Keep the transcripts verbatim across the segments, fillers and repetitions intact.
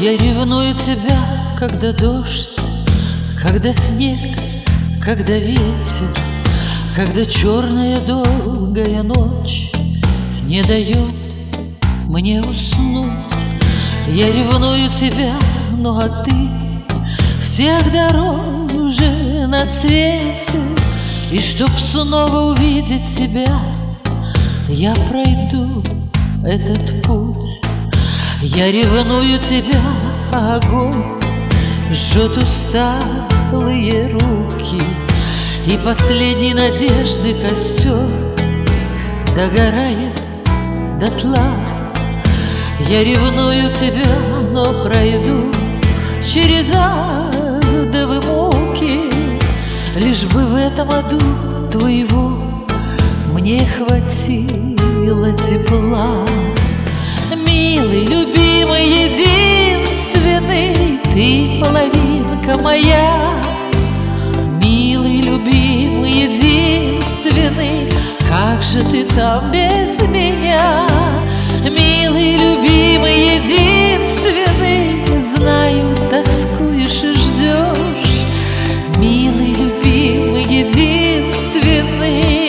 Я ревную тебя, когда дождь, когда снег, когда ветер, когда черная долгая ночь не дает мне уснуть. Я ревную тебя, ну а ты всех дороже на свете. И чтоб снова увидеть тебя, я пройду этот путь. Я ревную тебя, огонь жжет усталые руки, и последней надежды костер догорает дотла. Я ревную тебя, но пройду через адовые муки, лишь бы в этом аду твоего мне хватило тепла. Милый, любимый, единственный, ты половинка моя. Милый, любимый, единственный, как же ты там без меня? Милый, любимый, единственный, знаю, тоскуешь и ждешь. Милый, любимый, единственный.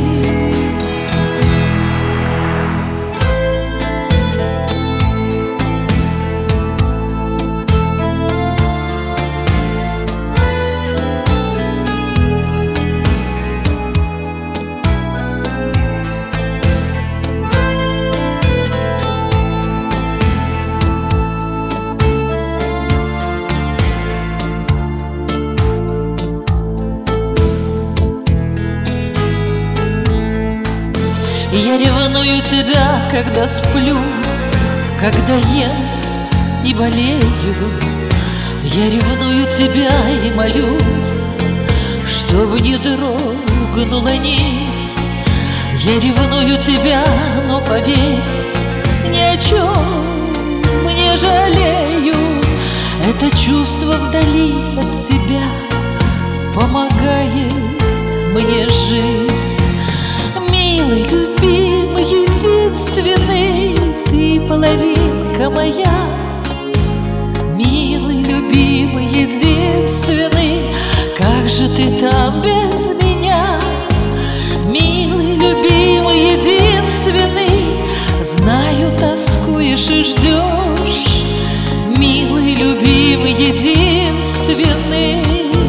Я ревную тебя, когда сплю, когда ем и болею. Я ревную тебя и молюсь, чтобы не дрогнула нить. Я ревную тебя, но поверь, ни о чем не жалею. Это чувство вдали от тебя помогает мне жить. Милый, любимый, единственный, ты половинка моя. Милый, любимый, единственный, как же ты там без меня? Милый, любимый, единственный, знаю, тоскуешь и ждешь. Милый, любимый, единственный.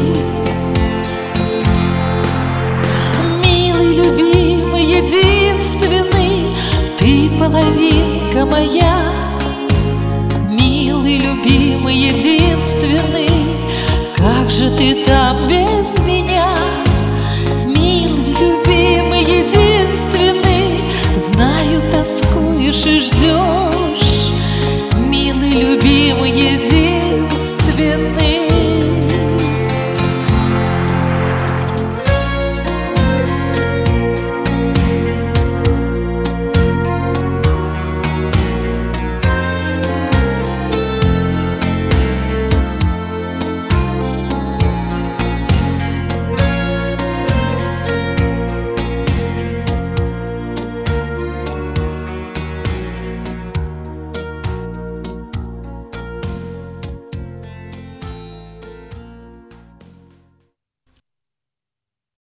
Единственный, ты половинка моя. Милый, любимый, единственный, как же ты там